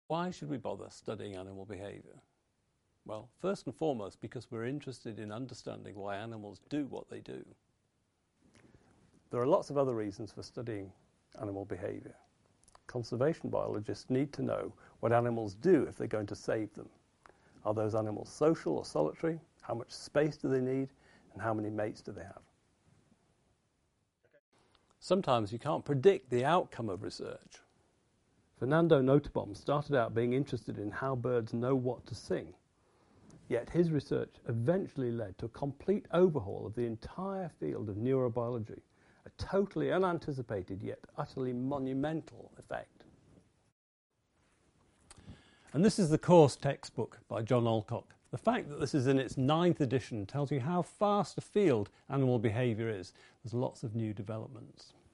Why should we bother studying animal behaviour? Well, first and foremost, because we're interested in understanding why animals do what they do. There are lots of other reasons for studying animal behaviour. Conservation biologists need to know what animals do if they're going to save them. Are those animals social or solitary? How much space do they need? And how many mates do they have? Sometimes you can't predict the outcome of research. Fernando Nottebohm started out being interested in how birds know what to sing. Yet his research eventually led to a complete overhaul of the entire field of neurobiology, a totally unanticipated yet utterly monumental effect. And this is the course textbook by John Alcock. The fact that this is in its 9th edition tells you how vast a field animal behaviour is. There's lots of new developments.